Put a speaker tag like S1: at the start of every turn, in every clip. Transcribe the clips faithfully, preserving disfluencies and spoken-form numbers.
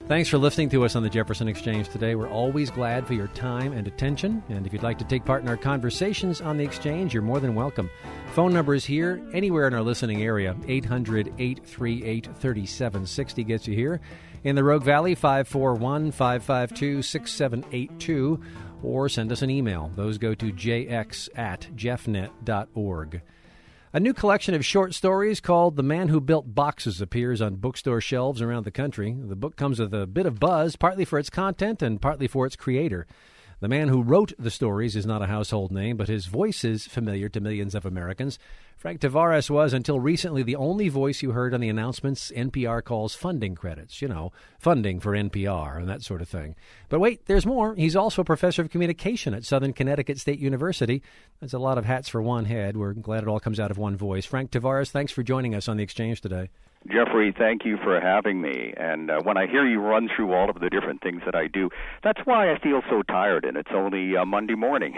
S1: Thanks for listening to us on the Jefferson Exchange today. We're always glad for your time and attention. And if you'd like to take part in our conversations on the Exchange, you're more than welcome. Phone number is here anywhere in our listening area. eight hundred, eight three eight, three seven six zero gets you here. In the Rogue Valley, five four one, five five two, six seven eight two. Or send us an email. Those go to j x at jeffnet dot org. A new collection of short stories called The Man Who Built Boxes appears on bookstore shelves around the country. The book comes with a bit of buzz, partly for its content and partly for its creator. The man who wrote the stories is not a household name, but his voice is familiar to millions of Americans. Frank Tavares was, until recently, the only voice you heard on the announcements N P R calls funding credits. You know, funding for N P R and that sort of thing. But wait, there's more. He's also a professor of communication at Southern Connecticut State University. That's a lot of hats for one head. We're glad it all comes out of one voice. Frank Tavares, thanks for joining us on the Exchange today.
S2: Jeffrey, thank you for having me. And uh, when I hear you run through all of the different things that I do, that's why I feel so tired, and it's only uh, Monday morning.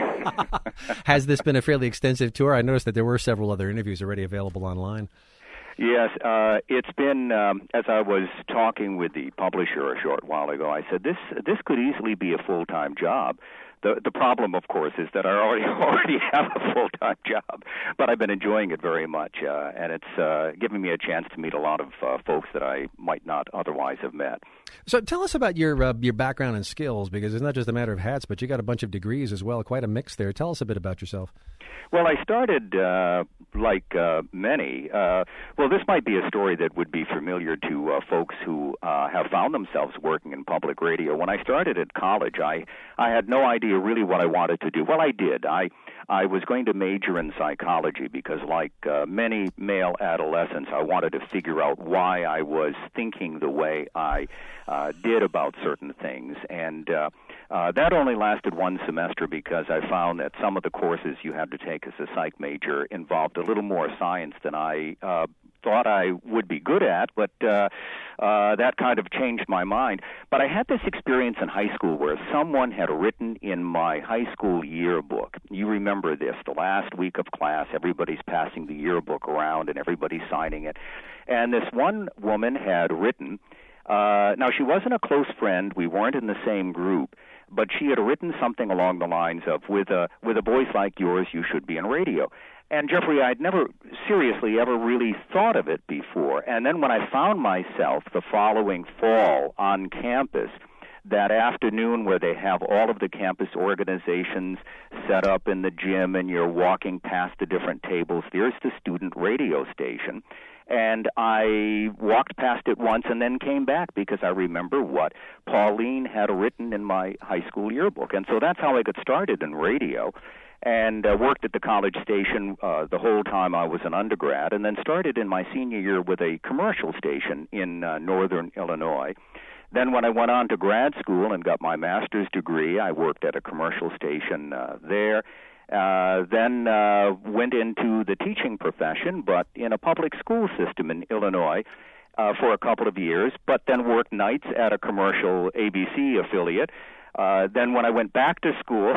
S1: Has this been a fairly extensive tour? I noticed that there were several other interviews already available online.
S2: Yes, uh, it's been, um, as I was talking with the publisher a short while ago, I said this this could easily be a full-time job. The the problem, of course, is that I already already have a full-time job, but I've been enjoying it very much, uh, and it's uh, giving me a chance to meet a lot of uh, folks that I might not otherwise have met.
S1: So tell us about your uh, your background and skills, because it's not just a matter of hats, but you got a bunch of degrees as well, quite a mix there. Tell us a bit about yourself.
S2: Well, I started, uh, like uh, many, uh, well, this might be a story that would be familiar to uh, folks who uh, have found themselves working in public radio. When I started at college, I, I had no idea really what I wanted to do. Well, I did. I I was going to major in psychology because, like uh, many male adolescents, I wanted to figure out why I was thinking the way I uh, did about certain things. And uh, uh, that only lasted one semester because I found that some of the courses you had to take as a psych major involved a little more science than I uh, thought I would be good at, but uh, uh, that kind of changed my mind. But I had this experience in high school where someone had written in my high school yearbook. You remember this, the last week of class, everybody's passing the yearbook around and everybody's signing it. And this one woman had written, uh, now she wasn't a close friend, we weren't in the same group, but she had written something along the lines of, with a with a voice like yours, you should be in radio. And, Jeffrey, I'd never seriously ever really thought of it before. And then when I found myself the following fall on campus, that afternoon where they have all of the campus organizations set up in the gym and you're walking past the different tables, there's the student radio station. And I walked past it once and then came back because I remember what Pauline had written in my high school yearbook. And so that's how I got started in radio, and uh, worked at the college station uh, the whole time I was an undergrad, and then started in my senior year with a commercial station in uh, northern Illinois. Then when I went on to grad school and got my master's degree, I worked at a commercial station uh, there. Uh, then uh, went into the teaching profession, but in a public school system in Illinois uh, for a couple of years, but then worked nights at a commercial A B C affiliate. Uh, then when I went back to school,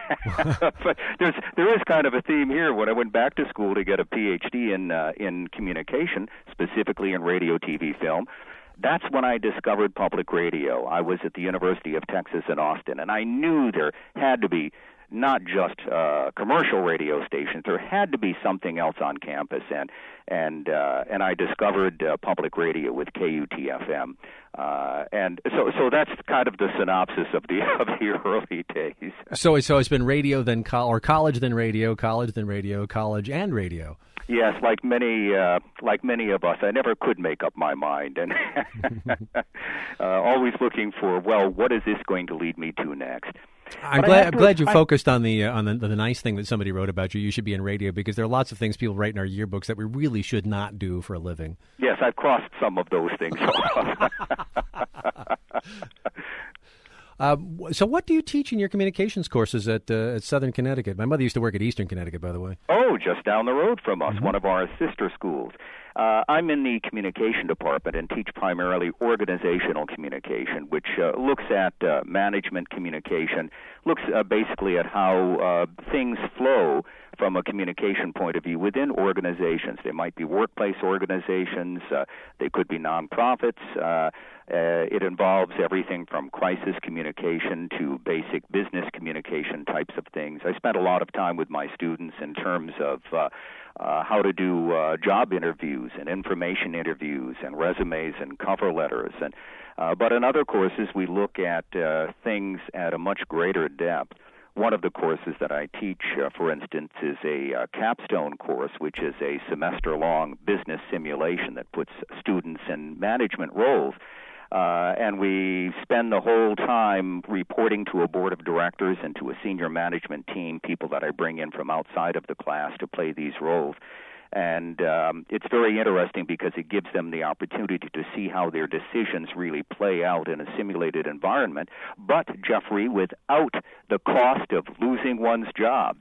S2: but there's, there is kind of a theme here. When I went back to school to get a P H D in uh, in communication, specifically in radio, T V, film, that's when I discovered public radio. I was at the University of Texas in Austin, and I knew there had to be not just uh, commercial radio stations. There had to be something else on campus, and and uh, and I discovered uh, public radio with K U T F M, uh, and so so that's kind of the synopsis of the of the early days.
S1: So so it's been radio, then col- or college, then radio, college, then radio, college, and radio.
S2: Yes, like many uh, like many of us, I never could make up my mind, and uh, always looking for, well, what is this going to lead me to next?
S1: I'm glad, I'm glad you I, focused on the uh, on the, the nice thing that somebody wrote about you. You should be in radio, because there are lots of things people write in our yearbooks that we really should not do for a living.
S2: Yes, I've crossed some of those things.
S1: uh, so what do you teach in your communications courses at, uh, at Southern Connecticut? My mother used to work at Eastern Connecticut, by the way.
S2: Oh, just down the road from us,
S1: mm-hmm.
S2: one of our sister schools. Uh, I'm in the communication department and teach primarily organizational communication, which uh, looks at uh, management communication, looks uh, basically at how uh, things flow from a communication point of view within organizations. They might be workplace organizations, uh, they could be nonprofits, uh, Uh, it involves everything from crisis communication to basic business communication types of things. I spent a lot of time with my students in terms of uh, uh, how to do uh, job interviews and information interviews and resumes and cover letters. And uh, but in other courses, we look at uh, things at a much greater depth. One of the courses that I teach, uh, for instance, is a uh, capstone course, which is a semester-long business simulation that puts students in management roles. Uh, and we spend the whole time reporting to a board of directors and to a senior management team, people that I bring in from outside of the class to play these roles. And um, it's very interesting because it gives them the opportunity to see how their decisions really play out in a simulated environment, but, Jeffrey, without the cost of losing one's job.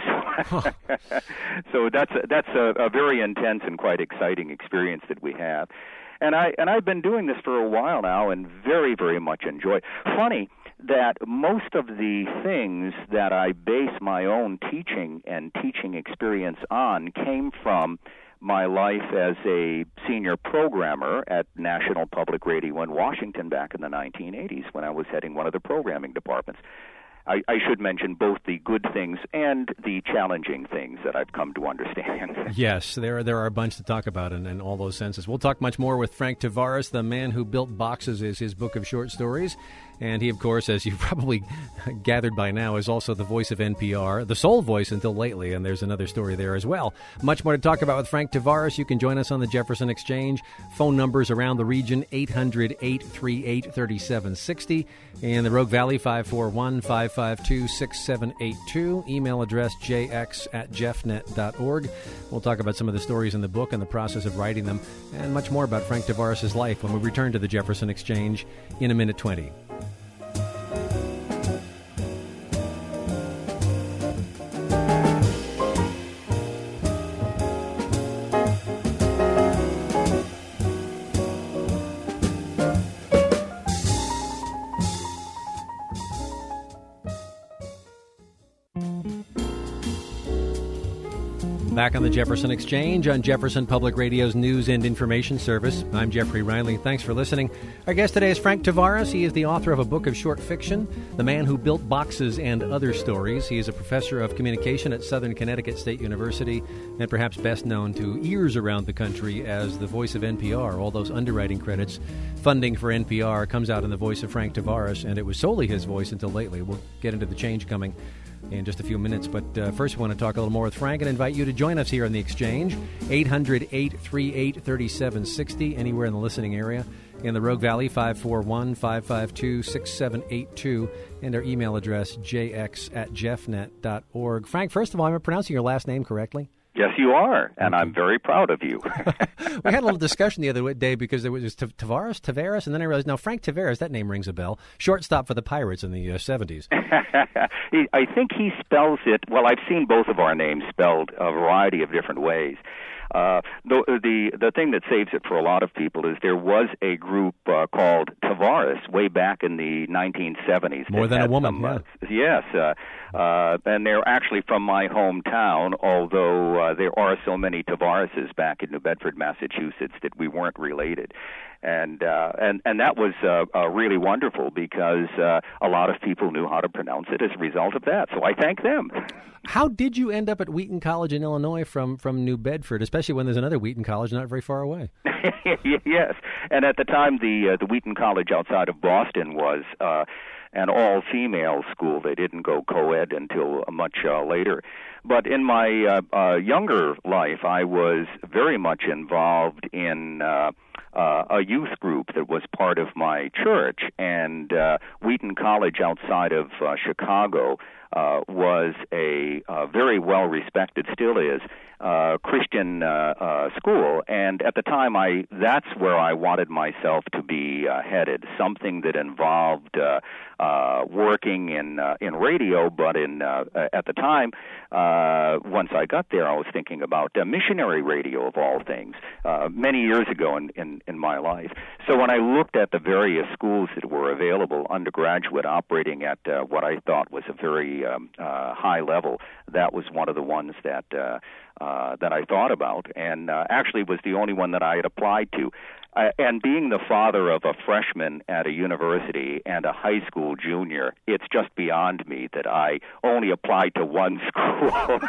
S2: So that's a, that's a, a very intense and quite exciting experience that we have. And, I, and I've been doing this for a while now and very, very much enjoy it. Funny that most of the things that I base my own teaching and teaching experience on came from my life as a senior programmer at National Public Radio in Washington back in the nineteen eighties when I was heading one of the programming departments. I, I should mention both the good things and the challenging things that I've come to understand.
S1: Yes, there, there are a bunch to talk about in, in all those senses. We'll talk much more with Frank Tavares. The Man Who Built Boxes is his book of short stories. And he, of course, as you've probably gathered by now, is also the voice of N P R, the sole voice until lately, and there's another story there as well. Much more to talk about with Frank Tavares. You can join us on the Jefferson Exchange. Phone numbers around the region, eight hundred, eight three eight, three seven six zero. In the Rogue Valley, five four one, five five two, six seven eight two. Email address jx at jeffnet dot org. We'll talk about some of the stories in the book and the process of writing them, and much more about Frank Tavares' life when we return to the Jefferson Exchange in a minute twenty. Back on the Jefferson Exchange on Jefferson Public Radio's News and Information Service. I'm Jeffrey Riley. Thanks for listening. Our guest today is Frank Tavares. He is the author of a book of short fiction, The Man Who Built Boxes and Other Stories. He is a professor of communication at Southern Connecticut State University and perhaps best known to ears around the country as the voice of N P R. All those underwriting credits, funding for N P R comes out in the voice of Frank Tavares, and it was solely his voice until lately. We'll get into the change coming in just a few minutes. But uh, first, we want to talk a little more with Frank and invite you to join us here on the Exchange. eight hundred, eight three eight, three seven six zero, anywhere in the listening area. In the Rogue Valley, five four one, five five two, six seven eight two. And our email address, jx at jeffnet dot org. Frank, first of all, am I pronouncing your last name correctly?
S2: Yes, you are, and I'm very proud of you.
S1: We had a little discussion the other day because there was Tavares, Tavares, and then I realized, now, Frank Tavares, that name rings a bell. Shortstop for the Pirates in the uh, seventies.
S2: I think he spells it, well, I've seen both of our names spelled a variety of different ways. Uh, the, the the thing that saves it for a lot of people is there was a group uh, called Tavares way back in the nineteen seventies.
S1: More than a woman,
S2: some,
S1: yeah.
S2: Uh, yes, uh, uh, and they're actually from my hometown, although uh, there are so many Tavareses back in New Bedford, Massachusetts, that we weren't related. And uh, and and that was uh, uh, really wonderful because uh, a lot of people knew how to pronounce it as a result of that. So I thank them.
S1: How did you end up at Wheaton College in Illinois from, from New Bedford, especially when there's another Wheaton College not very far away?
S2: Yes, and at the time the uh, the Wheaton College outside of Boston was uh, an all-female school. They didn't go co-ed until much uh, later. But in my uh, uh, younger life, I was very much involved in uh, uh, a youth group that was part of my church, and uh, Wheaton College outside of uh, Chicago uh, was a uh, very well-respected, still is, uh, Christian uh, uh, school. And at the time, I that's where I wanted myself to be uh, headed, something that involved uh, uh, working in uh, in radio, but in uh, at the time, uh, once I got there, I was thinking about uh, missionary radio of all things, uh, many years ago in, in, in my life. So when I looked at the various schools that were available, undergraduate operating at uh, what I thought was a very um, uh, high level, that was one of the ones that uh, uh, that I thought about, and uh, actually was the only one that I had applied to. Uh, and being the father of a freshman at a university and a high school junior, it's just beyond me that I only applied to one school.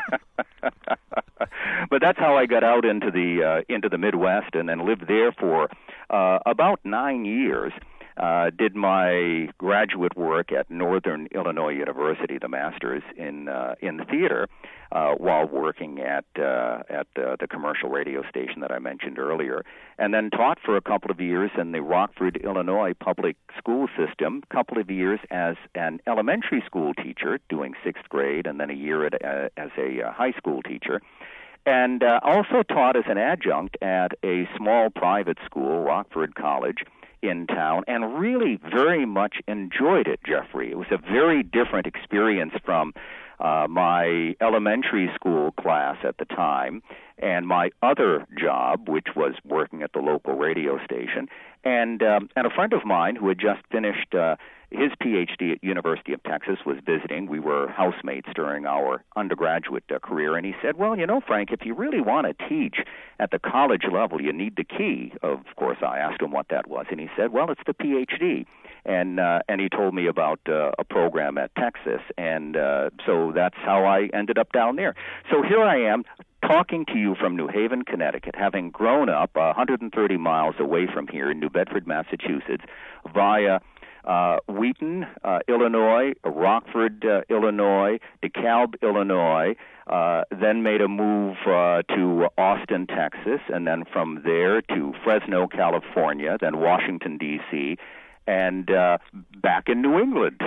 S2: But that's how I got out into the uh, into the Midwest and then lived there for uh, about nine years. Uh, did my graduate work at Northern Illinois University, the master's in uh, in the theater, uh, while working at uh, at uh, the commercial radio station that I mentioned earlier, and then taught for a couple of years in the Rockford, Illinois public school system. A couple of years as an elementary school teacher, doing sixth grade, and then a year at, uh, as a uh, high school teacher. And uh, also taught as an adjunct at a small private school, Rockford College, in town, and really very much enjoyed it, Jeffrey. It was a very different experience from uh, my elementary school class at the time and my other job, which was working at the local radio station. And um, and a friend of mine who had just finished uh, his P H D at University of Texas was visiting. We were housemates during our undergraduate uh, career, and he said, well, you know, Frank, if you really want to teach at the college level, you need the key. Of course, I asked him what that was, and he said, well, it's the P H D. And uh, and he told me about uh, a program at Texas, and uh, so that's how I ended up down there. So here I am, talking to you from New Haven, Connecticut, having grown up one hundred thirty miles away from here in New Bedford, Massachusetts, via uh, Wheaton, uh, Illinois, Rockford, uh, Illinois, DeKalb, Illinois, uh, then made a move uh, to Austin, Texas, and then from there to Fresno, California, then Washington, D C, and uh, back in New England.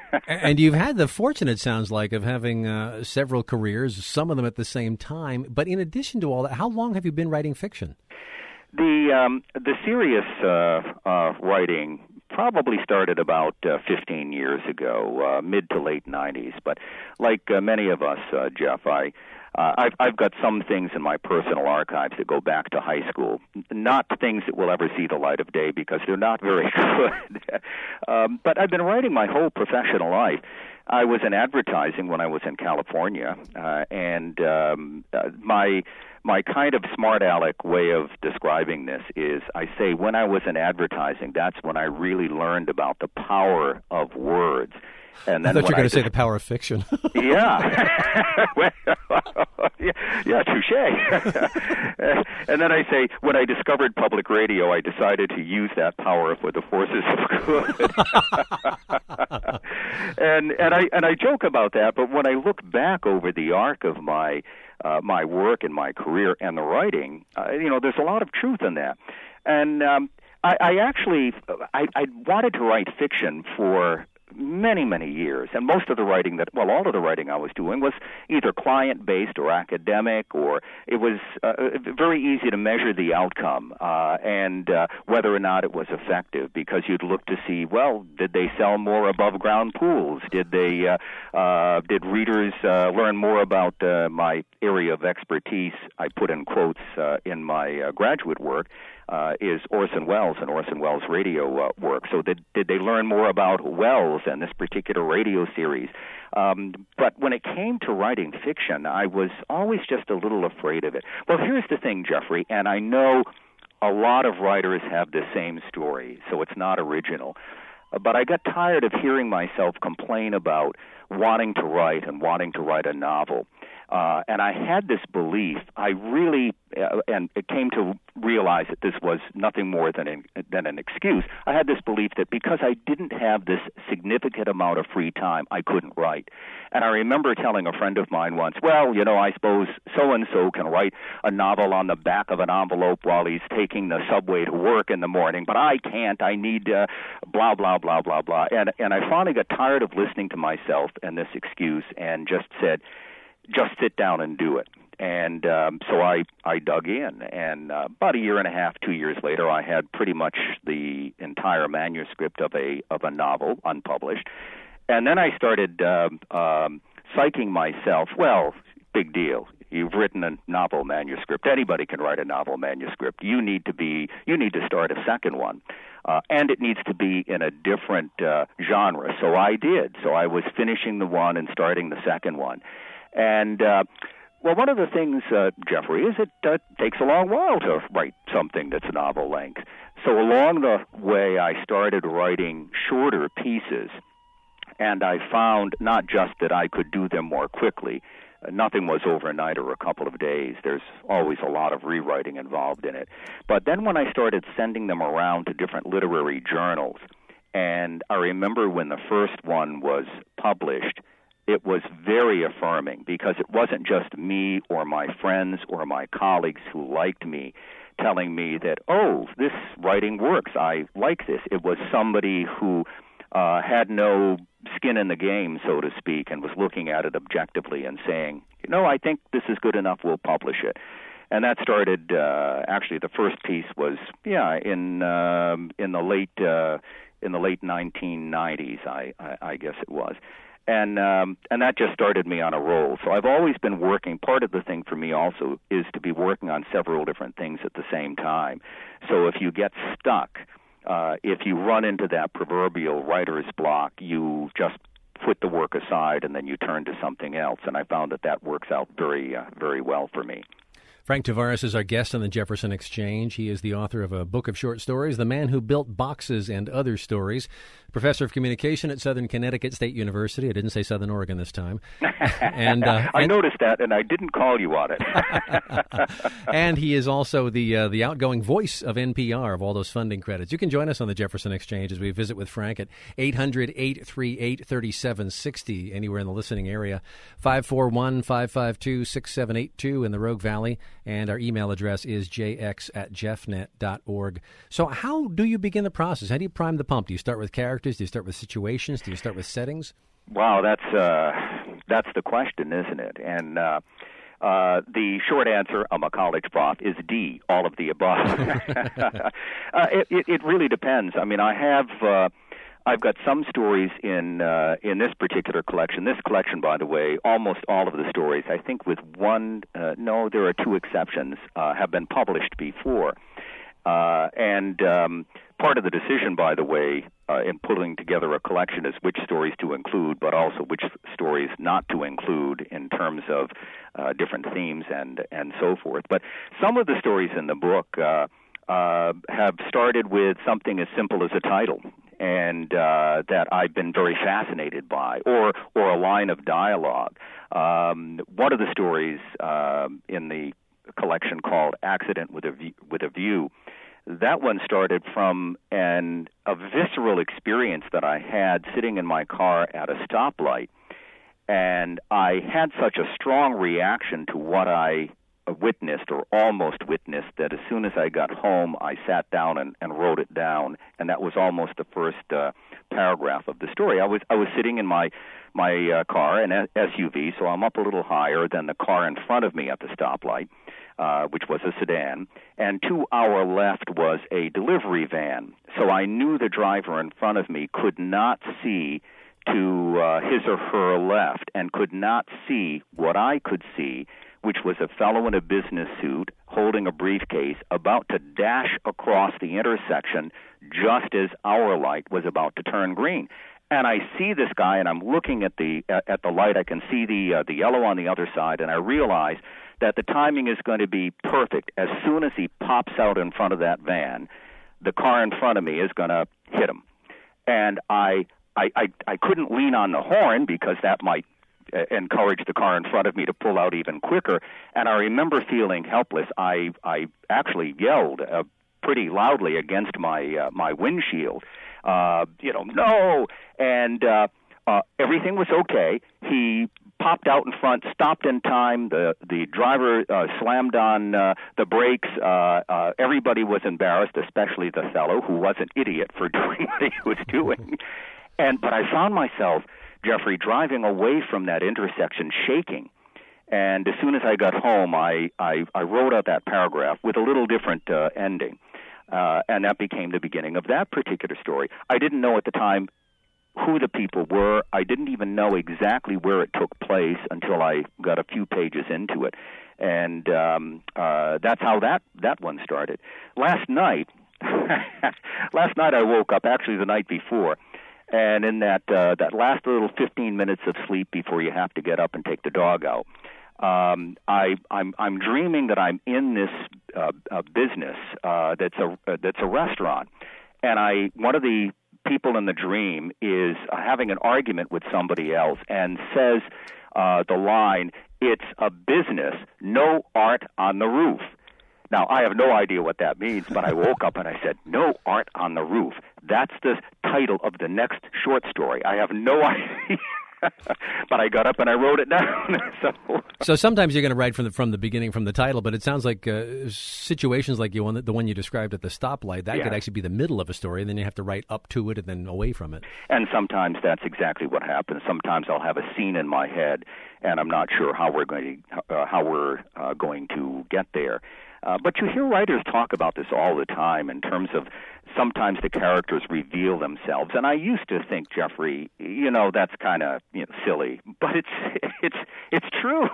S1: And you've had the fortune, it sounds like, of having uh, several careers, some of them at the same time. But in addition to all that, how long have you been writing fiction?
S2: The um, the serious uh, uh, writing probably started about uh, fifteen years ago, uh, mid to late nineties. But like uh, many of us, uh, Jeff, I Uh, I've, I've got some things in my personal archives that go back to high school, not things that will ever see the light of day because they're not very good. um, but I've been writing my whole professional life. I was in advertising when I was in California, uh, and um, uh, my my kind of smart aleck way of describing this is I say when I was in advertising, that's when I really learned about the power of words. And then
S1: I thought you were going to
S2: just,
S1: say the power of fiction.
S2: yeah. well, yeah, yeah, touche. And then I say, when I discovered public radio, I decided to use that power for the forces of good. and and I and I joke about that, but when I look back over the arc of my uh, my work and my career and the writing, uh, you know, there's a lot of truth in that. And um, I, I actually I, I wanted to write fiction for many, many years. And most of the writing that, well, all of the writing I was doing was either client-based or academic, or it was uh, very easy to measure the outcome uh, and uh, whether or not it was effective, because you'd look to see, well, did they sell more above-ground pools? Did they, uh, uh, did readers uh, learn more about uh, my area of expertise? I put in quotes uh, in my uh, graduate work. Uh, is Orson Welles and Orson Welles radio uh, work. So did, did they learn more about Welles and this particular radio series? Um, but when it came to writing fiction, I was always just a little afraid of it. Well, here's the thing, Jeffrey, and I know a lot of writers have the same story, so it's not original. But I got tired of hearing myself complain about wanting to write and wanting to write a novel. Uh, and I had this belief, I really, uh, and it came to realize that this was nothing more than an, than an excuse. I had this belief that because I didn't have this significant amount of free time, I couldn't write. And I remember telling a friend of mine once, well, you know, I suppose so-and-so can write a novel on the back of an envelope while he's taking the subway to work in the morning, but I can't. I need uh, blah, blah, blah, blah, blah. And, and I finally got tired of listening to myself and this excuse and just said, just sit down and do it. And um, so I, I dug in, and uh, about a year and a half, two years later, I had pretty much the entire manuscript of a of a novel unpublished. And then I started um, um, psyching myself, well, big deal. You've written a novel manuscript. Anybody can write a novel manuscript. You need to be, you need to start a second one. Uh, and it needs to be in a different uh, genre. So I did. So I was finishing the one and starting the second one. And, uh, Well, one of the things, uh, Jeffrey, is it uh, takes a long while to write something that's novel length. So along the way, I started writing shorter pieces, and I found not just that I could do them more quickly. Uh, nothing was overnight or a couple of days. There's always a lot of rewriting involved in it. But then when I started sending them around to different literary journals, and I remember when the first one was published, it was very affirming because it wasn't just me or my friends or my colleagues who liked me telling me that, oh, this writing works, I like this. It was somebody who uh, had no skin in the game, so to speak, and was looking at it objectively and saying, you know, I think this is good enough, we'll publish it. And that started, uh, actually, the first piece was, yeah, in um, in the late uh, in the late nineteen nineties, I, I, I guess it was. And um, and that just started me on a roll. So I've always been working. Part of the thing for me also is to be working on several different things at the same time. So if you get stuck, uh, if you run into that proverbial writer's block, you just put the work aside and then you turn to something else. And I found that that works out very, uh, very well for me.
S1: Frank Tavares is our guest on the Jefferson Exchange. He is the author of a book of short stories, The Man Who Built Boxes and Other Stories, professor of communication at Southern Connecticut State University. I didn't say Southern Oregon this time.
S2: and uh, I and, noticed that, and I didn't call you on it.
S1: And he is also the uh, the outgoing voice of N P R, of all those funding credits. You can join us on the Jefferson Exchange as we visit with Frank at eight hundred, eight three eight, three seven six zero, anywhere in the listening area, five four one, five five two, six seven eight two in the Rogue Valley. And our email address is j x at jeffnet dot org. So how do you begin the process? How do you prime the pump? Do you start with characters? Do you start with situations? Do you start with settings?
S2: Wow, that's uh, that's the question, isn't it? And uh, uh, the short answer, I'm a college prof, is D, all of the above. uh, it, it, it really depends. I mean, I have... Uh, I've got some stories in uh, in this particular collection. This collection, by the way, almost all of the stories, I think with one, uh, no, there are two exceptions, uh, have been published before. Uh, and um, part of the decision, by the way, uh, in putting together a collection is which stories to include, but also which stories not to include in terms of uh, different themes and, and so forth. But some of the stories in the book uh, uh, have started with something as simple as a title, and uh, that I've been very fascinated by, or or a line of dialogue. Um, one of the stories uh, in the collection called "Accident with a View," with a View, that one started from an a visceral experience that I had sitting in my car at a stoplight, and I had such a strong reaction to what I witnessed or almost witnessed that as soon as I got home, I sat down and, and wrote it down, and that was almost the first uh, paragraph of the story. I was I was sitting in my my uh, car, an S U V, so I'm up a little higher than the car in front of me at the stoplight, uh, which was a sedan, and to our left was a delivery van. So I knew the driver in front of me could not see to uh, his or her left and could not see what I could see, which was a fellow in a business suit holding a briefcase about to dash across the intersection just as our light was about to turn green. And I see this guy, and I'm looking at the at the light. I can see the uh, the yellow on the other side, and I realize that the timing is going to be perfect. As soon as he pops out in front of that van, the car in front of me is going to hit him. And I I I, I couldn't lean on the horn because that might encourage the car in front of me to pull out even quicker, and I remember feeling helpless. I I actually yelled uh, pretty loudly against my uh, my windshield, uh, you know, no, and uh, uh, everything was okay. He popped out in front, stopped in time. The the driver uh, slammed on uh, the brakes. Uh, uh, everybody was embarrassed, especially the fellow who was an idiot for doing what he was doing. And but I found myself, Jeffrey, driving away from that intersection, shaking. And as soon as I got home, I, I, I wrote out that paragraph with a little different uh, ending. Uh, and that became the beginning of that particular story. I didn't know at the time who the people were. I didn't even know exactly where it took place until I got a few pages into it. And um, uh, that's how that, that one started. Last night, last night I woke up, actually the night before, and in that uh, that last little fifteen minutes of sleep before you have to get up and take the dog out, um, I, I'm, I'm dreaming that I'm in this uh, uh, business uh, that's a uh, that's a restaurant, and I one of the people in the dream is having an argument with somebody else and says uh, the line, "It's a business, no art on the roof." Now, I have no idea what that means, but I woke up and I said, "No art on the roof." That's the title of the next short story. I have no idea. But I got up and I wrote it down. so,
S1: so sometimes you're going to write from the from the beginning, from the title, but it sounds like uh, situations like you one, the one you described at the stoplight, that yeah. could actually be the middle of a story, and then you have to write up to it and then away from it.
S2: And sometimes that's exactly what happens. Sometimes I'll have a scene in my head, and I'm not sure how we're going to, uh, how we're uh, going to get there. Uh, but you hear writers talk about this all the time in terms of sometimes the characters reveal themselves. And I used to think, Jeffrey, you know, that's kind of you know, silly, but it's it's it's true.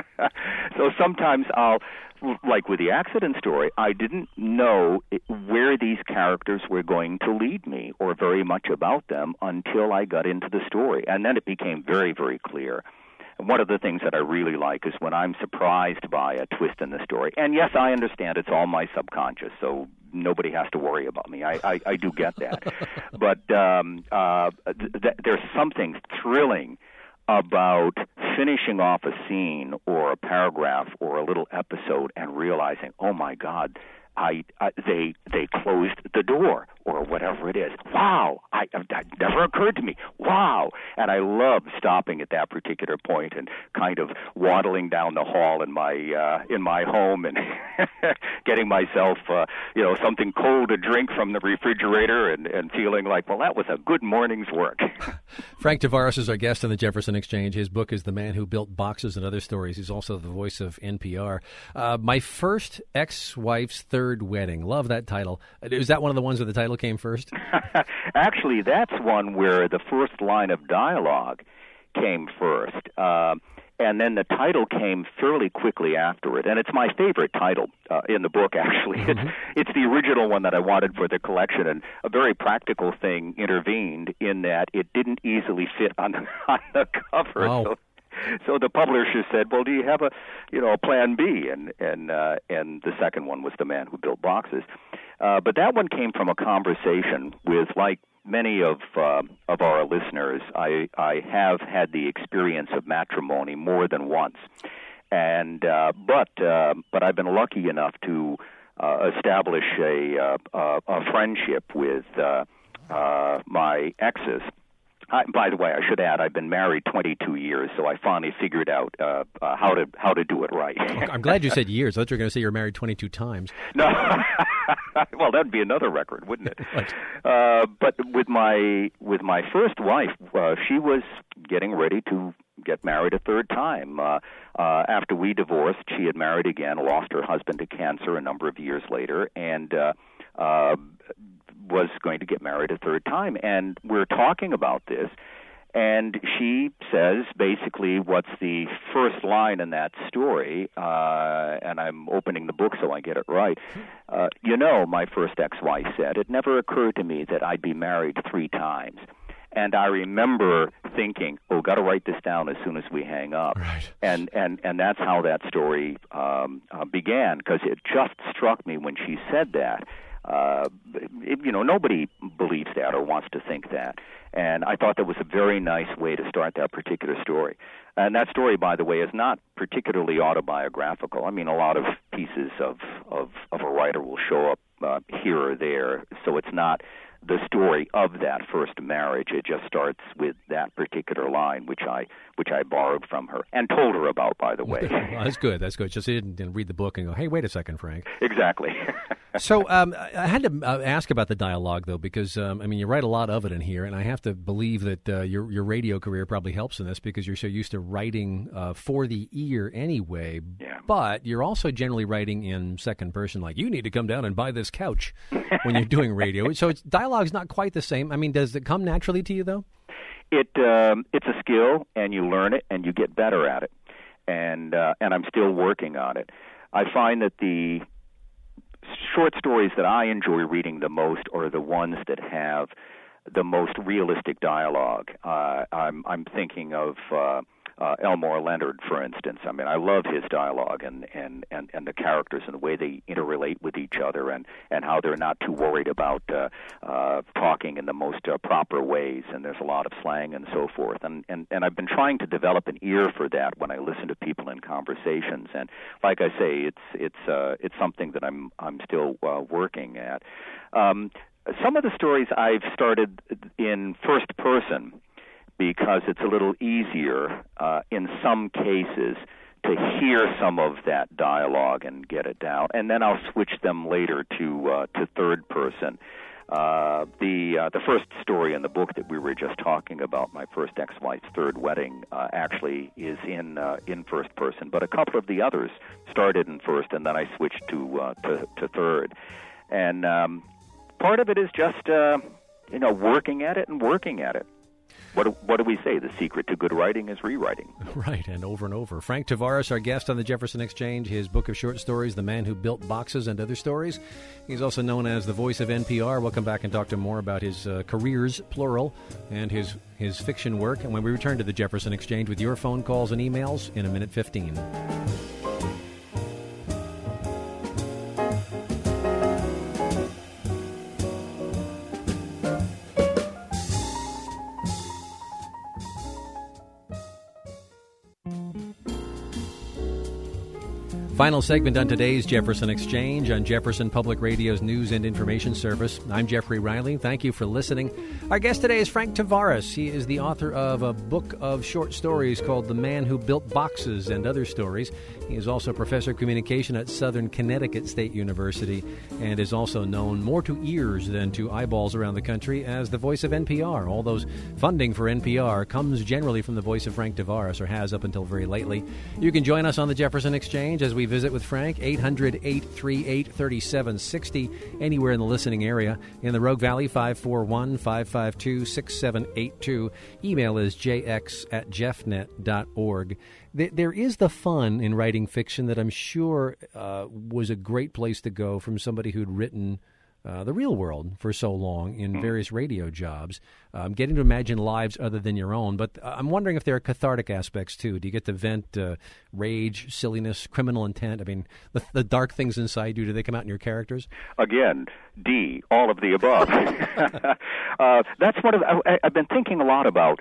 S2: So sometimes I'll, like with the accident story, I didn't know where these characters were going to lead me or very much about them until I got into the story. And then it became very, very clear. One of the things that I really like is when I'm surprised by a twist in the story. And yes, I understand it's all my subconscious, so nobody has to worry about me. I, I, I do get that. But um, uh, th- th- there's something thrilling about finishing off a scene or a paragraph or a little episode and realizing, oh, my God, I, I they they closed the door or whatever it is. Wow, I, that never occurred to me. Wow, and I love stopping at that particular point and kind of waddling down the hall in my uh, in my home and getting myself uh, you know something cold to drink from the refrigerator and, and feeling like, well, that was a good morning's work.
S1: Frank Tavares is our guest on the Jefferson Exchange. His book is The Man Who Built Boxes and Other Stories. He's also the voice of N P R. Uh, My First Ex-Wife's Third Wedding. Love that title. Is that one of the ones where the title came first?
S2: Actually, that's one where the first line of dialogue came first. Uh, and then the title came fairly quickly after it. And it's my favorite title uh, in the book, actually. Mm-hmm. It's, it's the original one that I wanted for the collection, and a very practical thing intervened in that it didn't easily fit on the, on the cover.
S1: Oh.
S2: So So the publisher said, "Well, do you have a, you know, a plan B?" And and uh, and the second one was The Man Who Built Boxes. Uh, but that one came from a conversation with, like many of uh, of our listeners, I I have had the experience of matrimony more than once, and uh, but uh, but I've been lucky enough to uh, establish a uh, a friendship with uh, uh, my exes. I, by the way, I should add, I've been married twenty-two years, so I finally figured out uh, uh, how to how to do it right.
S1: I'm glad you said years. I thought you were going to say you're married twenty-two times.
S2: No, well, that'd be another record, wouldn't it? uh, but with my with my first wife, uh, she was getting ready to get married a third time. Uh, uh, after we divorced, she had married again, lost her husband to cancer a number of years later, and uh, uh, was going to get married a third time. And we're talking about this, and she says basically what's the first line in that story, uh, and I'm opening the book so I get it right. Uh, you know, my first ex-wife said, it never occurred to me that I'd be married three times. And I remember thinking, oh, got to write this down as soon as we hang up.
S1: Right.
S2: And, and, and that's how that story um, uh, began, because it just struck me when she said that. Uh, it, you know, nobody believes that or wants to think that. And I thought that was a very nice way to start that particular story. And that story, by the way, is not particularly autobiographical. I mean, a lot of pieces of, of, of a writer will show up uh, here or there, so it's not the story of that first marriage. It just starts with that particular line, which I which I borrowed from her and told her about, by the way.
S1: Well, that's good. That's good. Just didn't, didn't read the book and go, hey, wait a second, Frank.
S2: Exactly.
S1: So um, I had to uh, ask about the dialogue, though, because, um, I mean, you write a lot of it in here, and I have to believe that uh, your your radio career probably helps in this because you're so used to writing uh, for the ear anyway.
S2: Yeah.
S1: But you're also generally writing in second person, like, you need to come down and buy this couch when you're doing radio. So it's, dialogue's not quite the same. I mean, does it come naturally to you, though?
S2: It um, it's a skill, and you learn it, and you get better at it. And uh, and I'm still working on it. I find that the short stories that I enjoy reading the most are the ones that have the most realistic dialogue. Uh, I'm I'm thinking of uh, uh, Elmore Leonard, for instance. I mean, I love his dialogue and, and, and, and the characters and the way they interrelate with each other, and, and how they're not too worried about uh, uh, talking in the most uh, proper ways, and there's a lot of slang and so forth. And, and, and I've been trying to develop an ear for that when I listen to people in conversations. And like I say, it's it's uh, it's something that I'm I'm still uh, working at. Um, some of the stories I've started in first person because it's a little easier uh, in some cases to hear some of that dialogue and get it down, and then I'll switch them later to uh, to third person. Uh, the uh, the first story in the book that we were just talking about, my first ex-wife's third wedding, uh, actually is in uh, in first person. But a couple of the others started in first, and then I switched to uh, to, to third. And um, part of it is just uh, you know working at it and working at it. What do, what do we say? The secret to good writing is rewriting.
S1: Right, and over and over. Frank Tavares, our guest on the Jefferson Exchange, his book of short stories, The Man Who Built Boxes and Other Stories. He's also known as the voice of N P R. We'll come back and talk to him more about his uh, careers, plural, and his, his fiction work. And when we return to the Jefferson Exchange with your phone calls and emails in a minute fifteen. Final segment on today's Jefferson Exchange on Jefferson Public Radio's News and Information Service. I'm Jeffrey Riley. Thank you for listening. Our guest today is Frank Tavares. He is the author of a book of short stories called The Man Who Built Boxes and Other Stories. He is also a professor of communication at Southern Connecticut State University and is also known more to ears than to eyeballs around the country as the voice of N P R. All those funding for N P R comes generally from the voice of Frank Tavares, or has up until very lately. You can join us on the Jefferson Exchange as we visit with Frank, eight hundred, eight three eight, three seven six zero, anywhere in the listening area. In the Rogue Valley, five four one, five five two, six seven eight two. Email is j x at jeffnet dot org. There is the fun in writing fiction that I'm sure uh, was a great place to go from somebody who'd written uh, the real world for so long in various radio jobs, um, getting to imagine lives other than your own. But I'm wondering if there are cathartic aspects, too. Do you get to vent uh, rage, silliness, criminal intent? I mean, the, the dark things inside you, do they come out in your characters?
S2: Again, D, all of the above. uh, that's one of I, I've been thinking a lot about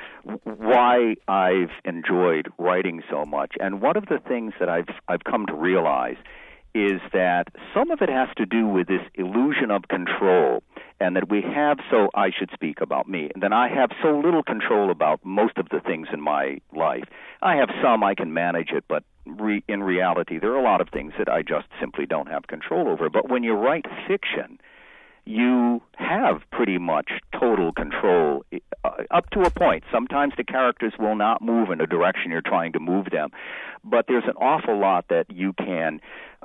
S2: why I've enjoyed writing so much. And one of the things that I've I've come to realize is that some of it has to do with this illusion of control, and that we have, so I should speak about me, and that I have so little control about most of the things in my life. I have some, I can manage it, but re- in reality, there are a lot of things that I just simply don't have control over. But when you write fiction, you have pretty much total control uh, up to a point. Sometimes the characters will not move in the direction you're trying to move them, but there's an awful lot that you can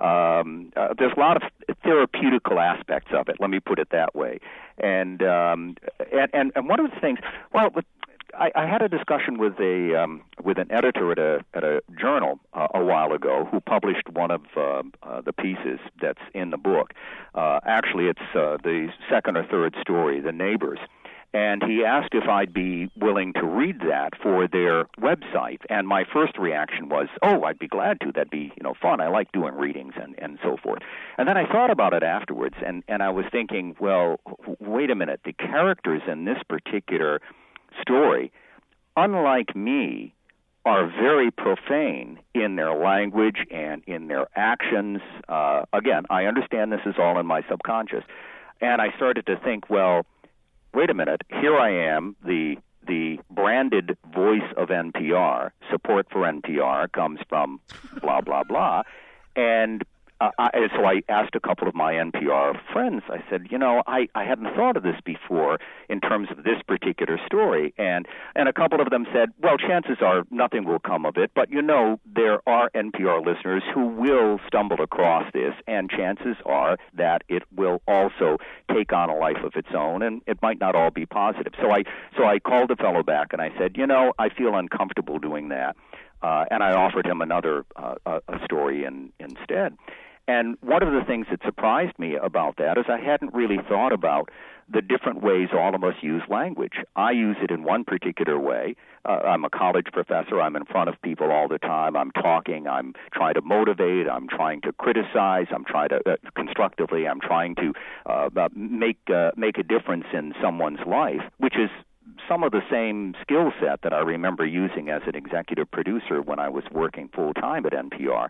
S2: um, uh, there's a lot of therapeutical aspects of it, let me put it that way. And um, and, and, and one of the things, well, with, I, I had a discussion with a um, with an editor at a at a journal uh, a while ago who published one of uh, uh, the pieces that's in the book. Uh, actually, it's uh, the second or third story, The Neighbors. And he asked if I'd be willing to read that for their website. And my first reaction was, oh, I'd be glad to. That'd be, you know, fun. I like doing readings and, and so forth. And then I thought about it afterwards, and, and I was thinking, well, wait a minute. The characters in this particular story, unlike me, are very profane in their language and in their actions. Uh, again, I understand this is all in my subconscious. And I started to think, well, wait a minute, here I am, the the branded voice of N P R, support for N P R comes from blah, blah, blah, and Uh, I, so I asked a couple of my N P R friends, I said, you know, I, I hadn't thought of this before in terms of this particular story. And, and a couple of them said, well, chances are nothing will come of it. But, you know, there are N P R listeners who will stumble across this, and chances are that it will also take on a life of its own, and it might not all be positive. So I, so I called the fellow back, and I said, you know, I feel uncomfortable doing that. Uh, and I offered him another uh, a story in, instead. And one of the things that surprised me about that is I hadn't really thought about the different ways all of us use language. I use it in one particular way. Uh, I'm a college professor. I'm in front of people all the time. I'm talking. I'm trying to motivate. I'm trying to criticize. I'm trying to uh, constructively. I'm trying to uh, make uh, make a difference in someone's life, which is some of the same skill set that I remember using as an executive producer when I was working full time at N P R.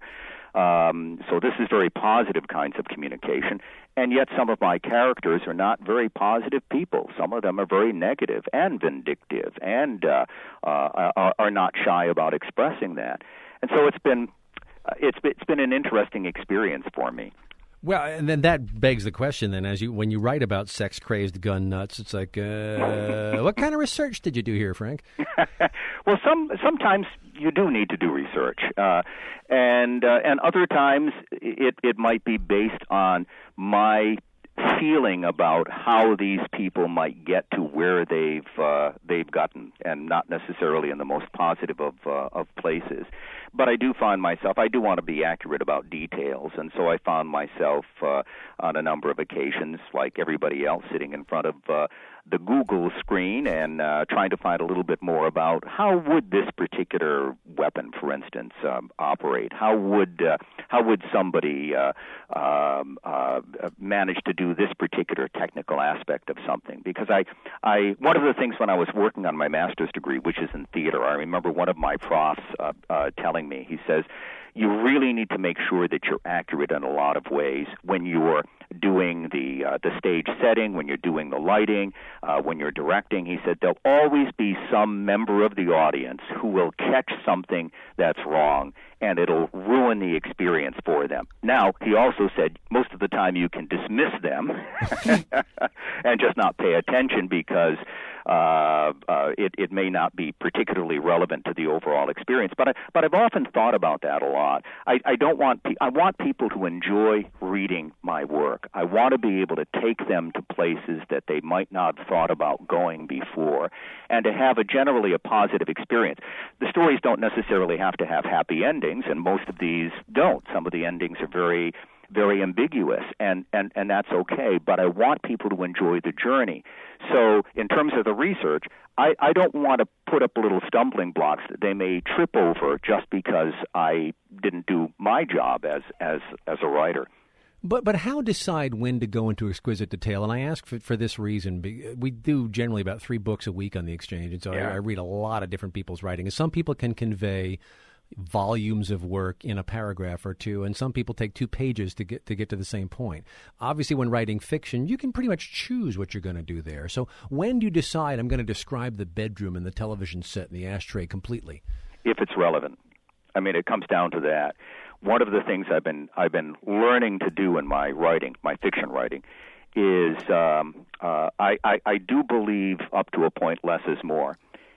S2: Um, so this is very positive kinds of communication, and yet some of my characters are not very positive people. Some of them are very negative and vindictive, and uh, uh, are, are not shy about expressing that. And so it's been uh, it's it's been an interesting experience for me.
S1: Well, and then that begs the question then, as you when you write about sex-crazed gun nuts, it's like, uh, what kind of research did you do here, Frank?
S2: Well, some sometimes you do need to do research, uh, and uh, and other times it it might be based on my feeling about how these people might get to where they've uh, they've gotten, and not necessarily in the most positive of uh, of places. But I do find myself, I do want to be accurate about details, and so I found myself uh, on a number of occasions, like everybody else, sitting in front of uh, the Google screen and uh, trying to find a little bit more about how would this particular weapon, for instance, um, operate? How would uh, how would somebody uh, um, uh, manage to do this particular technical aspect of something? Because I, I, one of the things when I was working on my master's degree, which is in theater, I remember one of my profs uh, uh, telling me, he says, you really need to make sure that you're accurate in a lot of ways when you're doing the uh, the stage setting, when you're doing the lighting, uh, when you're directing. He said there'll always be some member of the audience who will catch something that's wrong, and it'll ruin the experience for them. Now, he also said most of the time you can dismiss them and just not pay attention because uh, uh, it, it may not be particularly relevant to the overall experience. But I, but I've often thought about that a lot. I, I don't want pe- I want people to enjoy reading my work. I want to be able to take them to places that they might not have thought about going before, and to have a generally a positive experience. The stories don't necessarily have to have happy endings, and most of these don't. Some of the endings are very very ambiguous, and, and, and that's okay, but I want people to enjoy the journey. So in terms of the research, I, I don't want to put up little stumbling blocks that they may trip over just because I didn't do my job as, as, as a writer.
S1: But but how decide when to go into exquisite detail? And I ask for, for this reason. We do generally about three books a week on the Exchange, and so yeah. I, I read a lot of different people's writing. And some people can convey volumes of work in a paragraph or two, and some people take two pages to get to get to the same point. Obviously, when writing fiction, you can pretty much choose what you're going to do there. So when do you decide I'm going to describe the bedroom and the television set and the ashtray completely?
S2: If it's relevant. I mean, it comes down to that. One of the things I've been I've been learning to do in my writing, my fiction writing, is um, uh, I, I, I do believe up to a point less is more.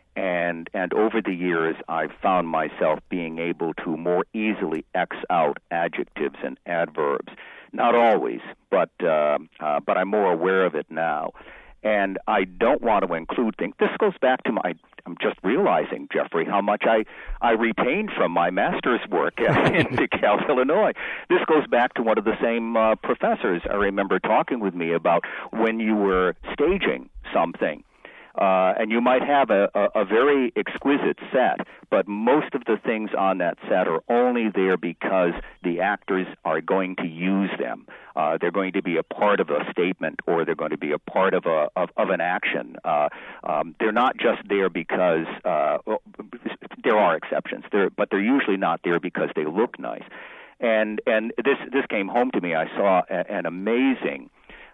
S2: And and over the years, I've found myself being able to more easily X out adjectives and adverbs. Not always, but uh, uh, but I'm more aware of it now. And I don't want to include things. This goes back to my, I'm just realizing, Jeffrey, how much I, I retained from my master's work in DeKalb, Illinois. This goes back to one of the same uh, professors I remember talking with me about when you were staging something. Uh, and you might have a, a, a very exquisite set, but most of the things on that set are only there because the actors are going to use them. Uh, they're going to be a part of a statement, or they're going to be a part of a of, of an action. Uh, um, they're not just there because uh, well, there are exceptions, there, but they're usually not there because they look nice. And and this this came home to me. I saw a, an amazing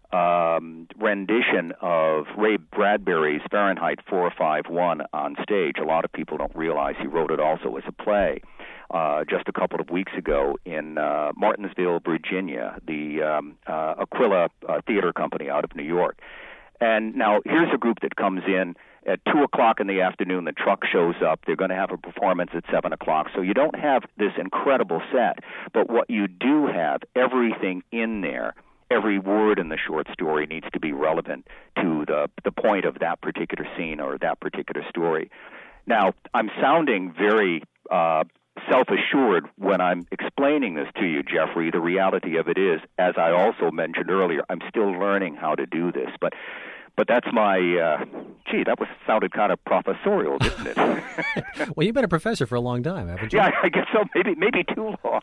S2: Um, rendition of Ray Bradbury's Fahrenheit four fifty-one on stage. A lot of people don't realize he wrote it also as a play uh, just a couple of weeks ago in uh, Martinsville, Virginia, the um, uh, Aquila uh, Theater Company out of New York. And now here's a group that comes in at two o'clock in the afternoon. The truck shows up. They're going to have a performance at seven o'clock. So you don't have this incredible set, but what you do have, everything in there, every word in the short story needs to be relevant to the the point of that particular scene or that particular story. Now, I'm sounding very uh, self-assured when I'm explaining this to you, Jeffrey. The reality of it is, as I also mentioned earlier, I'm still learning how to do this. But But that's my, uh, gee, that was sounded kind of professorial, didn't it?
S1: Well, you've been a professor for a long time, haven't you?
S2: Yeah, I guess so. Maybe maybe too long.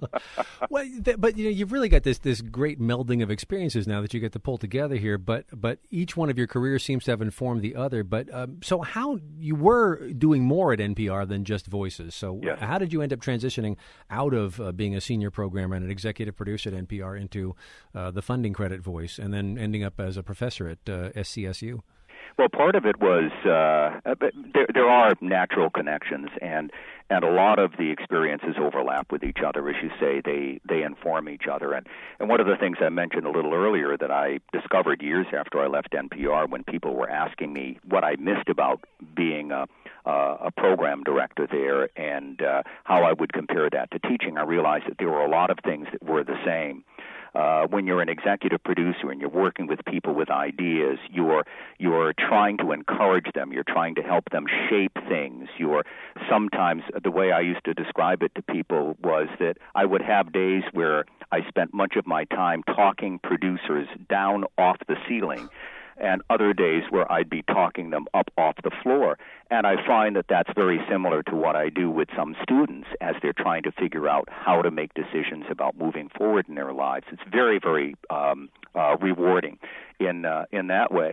S1: Well, th- but you know, you've really got this this great melding of experiences now that you get to pull together here. But but each one of your careers seems to have informed the other. But um, so how you were doing more at N P R than just voices. So
S2: yes.
S1: How did you end up transitioning out of uh, being a senior programmer and an executive producer at N P R into uh, the funding credit voice, and then ending up as a professor at uh, S C S U?
S2: Well, part of it was uh, there, there are natural connections, and and a lot of the experiences overlap with each other. As you say, they they inform each other. And, and one of the things I mentioned a little earlier that I discovered years after I left N P R, when people were asking me what I missed about being a, uh, a program director there and uh, how I would compare that to teaching, I realized that there were a lot of things that were the same. Uh, when you're an executive producer and you're working with people with ideas, you're you're trying to encourage them. You're trying to help them shape things. You're sometimes, the way I used to describe it to people was that I would have days where I spent much of my time talking producers down off the ceiling, and other days where I'd be talking them up off the floor. And I find that that's very similar to what I do with some students as they're trying to figure out how to make decisions about moving forward in their lives. It's very, very um, uh, rewarding in uh, in that way.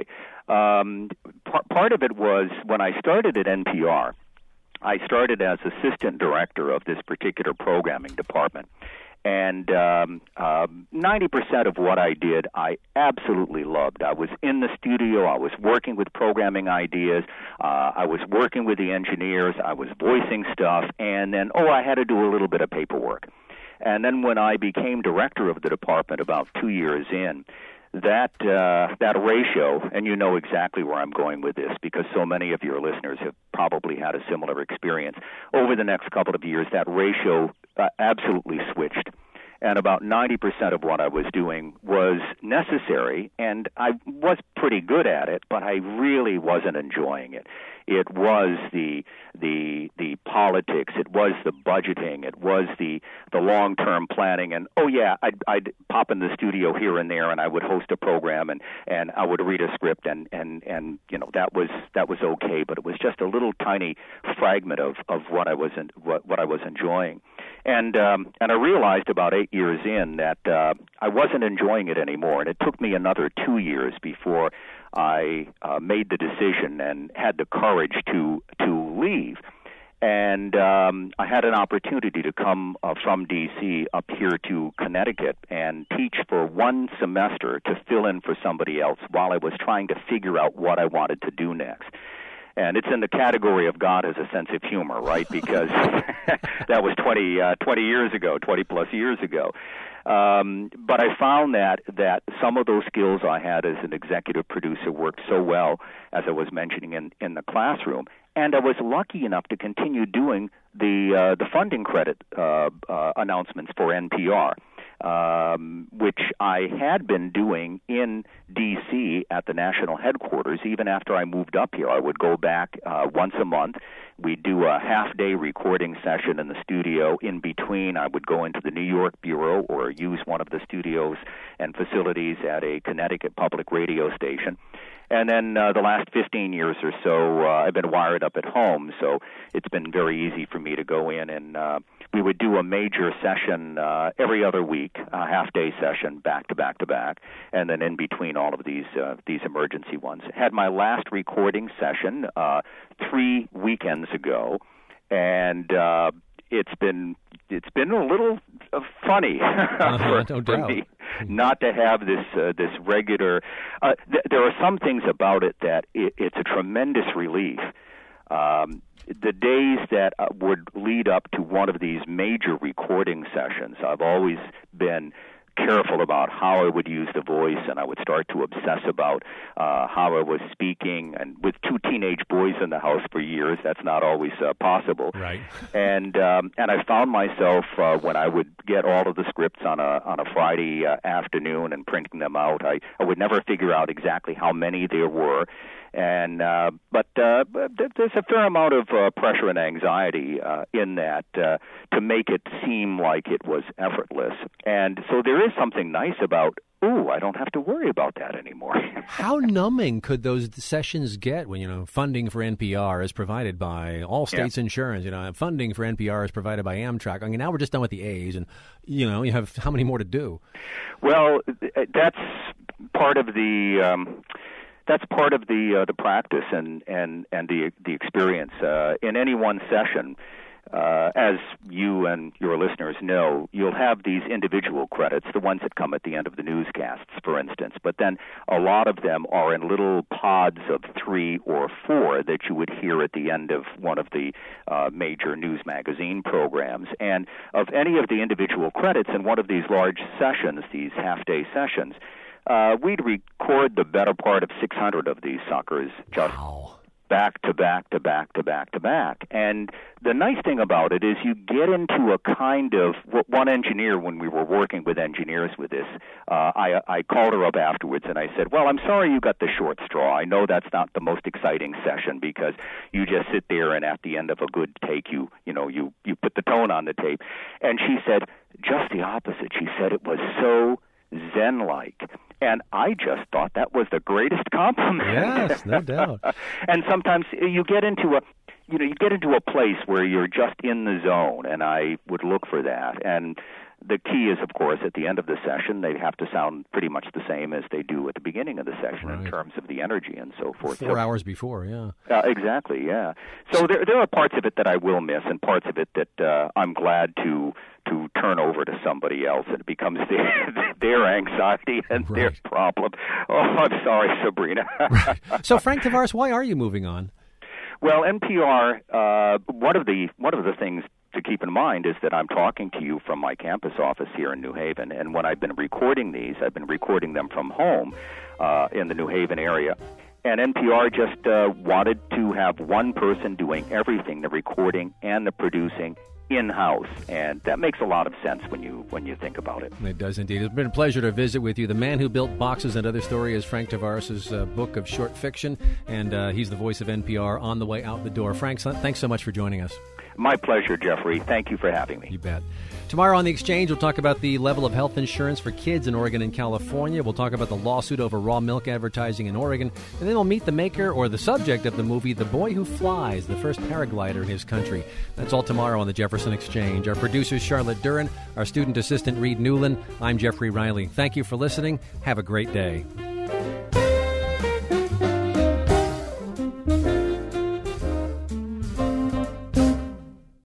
S2: Um, p- part of it was when I started at N P R, I started as assistant director of this particular programming department. And um, uh, ninety percent of what I did, I absolutely loved. I was in the studio. I was working with programming ideas. Uh, I was working with the engineers. I was voicing stuff. And then, oh, I had to do a little bit of paperwork. And then when I became director of the department about two years in, that uh, that ratio, and you know exactly where I'm going with this because so many of your listeners have probably had a similar experience. Over the next couple of years, that ratio uh, absolutely switched. And about ninety percent of what I was doing was necessary, and I was pretty good at it, but I really wasn't enjoying it. It was the the the politics, it was the budgeting, it was the the long-term planning, and oh yeah, I'd, I'd pop in the studio here and there, and I would host a program, and, and I would read a script, and, and, and you know that was that was okay, but it was just a little tiny fragment of, of what I was in, what, what I was enjoying, and um, and I realized about eight years in that uh, I wasn't enjoying it anymore, and it took me another two years before I uh, made the decision and had the courage to to leave. And um, I had an opportunity to come uh, from D C up here to Connecticut and teach for one semester to fill in for somebody else while I was trying to figure out what I wanted to do next. And it's in the category of God has a sense of humor, right? Because that was twenty, uh, twenty years ago, twenty plus years ago. Um, but I found that that some of those skills I had as an executive producer worked so well, as I was mentioning in, in the classroom. And I was lucky enough to continue doing the uh, the funding credit uh, uh, announcements for N P R. Um, which I had been doing in D C at the national headquarters. Even after I moved up here, I would go back uh, once a month. We'd do a half-day recording session in the studio. In between, I would go into the New York Bureau or use one of the studios and facilities at a Connecticut public radio station. And then uh, the last fifteen years or so, uh, I've been wired up at home, so it's been very easy for me to go in and uh, we would do a major session uh, every other week, a half-day session, back to back to back, and then in between all of these uh, these emergency ones. Had my last recording session uh, three weekends ago, and uh, it's been it's been a little uh, funny
S1: uh-huh,
S2: for,
S1: no
S2: for
S1: doubt.
S2: me not to have this uh, this regular. Uh, th- there are some things about it that it, it's a tremendous relief. Um, the days that uh, would lead up to one of these major recording sessions, I've always been careful about how I would use the voice, and I would start to obsess about uh, how I was speaking. And with two teenage boys in the house for years, that's not always uh, possible.
S1: Right.
S2: And um, and I found myself uh, when I would get all of the scripts on a on a Friday uh, afternoon and printing them out, I, I would never figure out exactly how many there were. And uh, but, uh, but there's a fair amount of uh, pressure and anxiety uh, in that uh, to make it seem like it was effortless. And so there is something nice about, ooh, I don't have to worry about that anymore.
S1: How numbing could those sessions get when, you know, funding for N P R is provided by All States
S2: yeah.
S1: Insurance, you know, funding for N P R is provided by Amtrak. I mean, now we're just done with the A's, and, you know, you have how many more to do?
S2: Well, that's part of the... Um, That's part of the uh, the practice and, and, and the the experience. Uh, in any one session, uh, as you and your listeners know, you'll have these individual credits, the ones that come at the end of the newscasts, for instance. But then a lot of them are in little pods of three or four that you would hear at the end of one of the uh, major news magazine programs. And of any of the individual credits in one of these large sessions, these half-day sessions, Uh, we'd record the better part of six hundred of these suckers just
S1: wow.
S2: back to back to back to back to back. And the nice thing about it is you get into a kind of, one engineer, when we were working with engineers with this, uh, I, I called her up afterwards and I said, well, I'm sorry you got the short straw. I know that's not the most exciting session because you just sit there and at the end of a good take, you, you know, you, you put the tone on the tape. And she said, just the opposite. She said it was so Zen-like. And I just thought that was the greatest compliment.
S1: Yes, no doubt.
S2: And sometimes you get into a, you know, you get into a place where you're just in the zone, and I would look for that. And the key is, of course, at the end of the session, they have to sound pretty much the same as they do at the beginning of the session right. in terms of the energy and so forth.
S1: Four
S2: so,
S1: hours before, yeah.
S2: Uh, exactly, yeah. So there, there are parts of it that I will miss, and parts of it that uh, I'm glad to to turn over to somebody else, and it becomes their, their anxiety and right. their problem. Oh, I'm sorry, Sabrina.
S1: Right. So, Frank Tavares, why are you moving on?
S2: Well, N P R, uh, one of the one of the things to keep in mind is that I'm talking to you from my campus office here in New Haven, and when I've been recording these, I've been recording them from home uh, in the New Haven area. And N P R just uh, wanted to have one person doing everything, the recording and the producing, in-house, and that makes a lot of sense when you when you think about it.
S1: It does indeed. It's been a pleasure to visit with you. The Man Who Built Boxes and Other Stories is Frank Tavares' uh, book of short fiction, and uh, he's the voice of N P R on the way out the door. Frank, thanks so much for joining us.
S2: My pleasure, Jeffrey. Thank you for having me.
S1: You bet. Tomorrow on The Exchange, we'll talk about the level of health insurance for kids in Oregon and California. We'll talk about the lawsuit over raw milk advertising in Oregon. And then we'll meet the maker or the subject of the movie The Boy Who Flies, the first paraglider in his country. That's all tomorrow on the Jefferson Exchange. Our producer, Charlotte Duran. Our student assistant, Reed Newland. I'm Jeffrey Riley. Thank you for listening. Have a great day.